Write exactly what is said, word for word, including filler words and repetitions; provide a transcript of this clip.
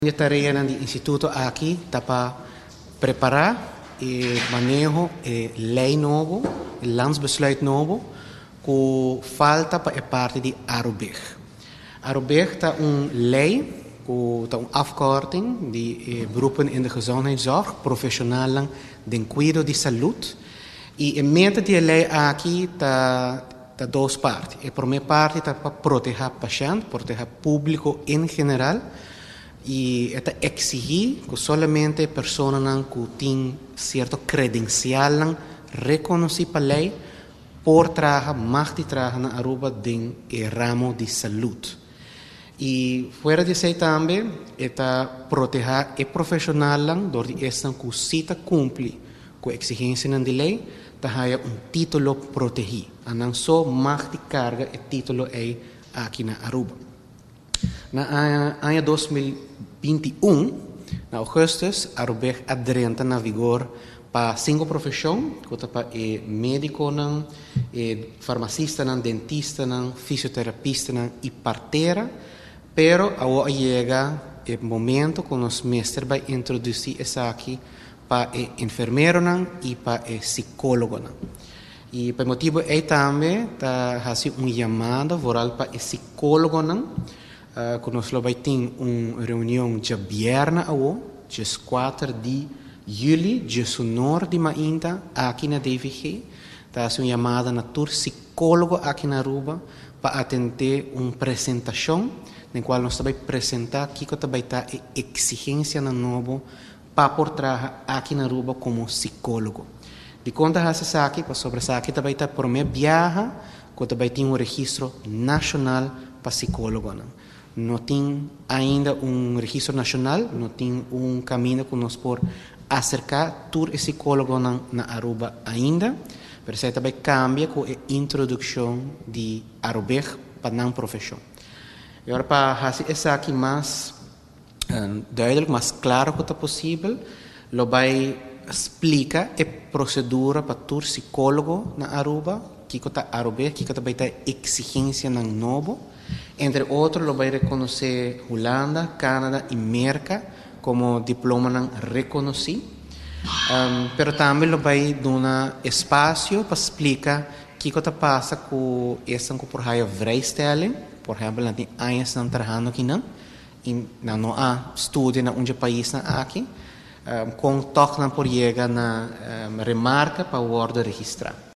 Minha tarefa no instituto aqui está para preparar e manejo e lei novo, landsbesluit novo, que falta para é parte de Arubeg. Arubeg está uma lei, está uma afkorting die beroepen in de gezondheidszorg, profissionalen den cuidado de saúde. E em mente de lei aqui está tá duas partes. A primeira parte está para proteger o paciente, proteger o público em geral. E esta exigir que somente pessoas que têm certo credencial reconhecido pela lei por trabalhar, mais de trabalhar na Aruba do ramo de saúde. E fora de isso também, esta proteger o profissional door die esta que cita cumpre com a exigência da lei, está um título protegido. E não só mais de carga o título é aqui na Aruba. Na ano dois mil e vinte e um, na augustus, Arubeg adrenta na vigor para cinco profissões, que para é médico, não, é farmacista, não, dentista, não, fisioterapista, não, e parteira, pero agora chega o momento que nós mestre vai introduzir essa aqui para o enfermeiro não, e para o psicólogo não. E por motivo é também está fazendo uma chamada voral para o psicólogo não. Uh, que nós vamos ter uma reunião de viernes, dia quatro de julho, dia sonoro de Mainta, aqui na D V G. Está uma chamada na tour psicólogo aqui na Aruba para atender uma apresentação, na qual nós vamos apresentar que vai ter a exigência na novo para por trabalhar aqui na Aruba como psicólogo. De conta essa aqui, sobre essa aqui vai ter por meio viagem, que vai ter um registro nacional para psicólogo. Não? Não tem ainda um registro nacional, não tem um caminho que nós por acercar todo esse psicólogo na, na Aruba ainda, mas isso também cambia com a introdução de Arubeg para a profissão. E agora, para fazer isso aqui mais um, duidelijk, mais claro que é possível, lo vai explicar a procedura para todo psicólogo na Aruba, que é Arubeg, que também tem exigência na novo. Entre outros, lo vai reconhecer Holanda, Canadá e Merca como diploma não reconhecido. Um, pero também lo vai dar espaço para explicar o que está passando com essa que por aí vrijstelling. Por exemplo, não tem anos estão trabalhando aqui não, e não há estudo na onde país aqui, um, com toque não por chegar na um, remarca para o ordem registrar.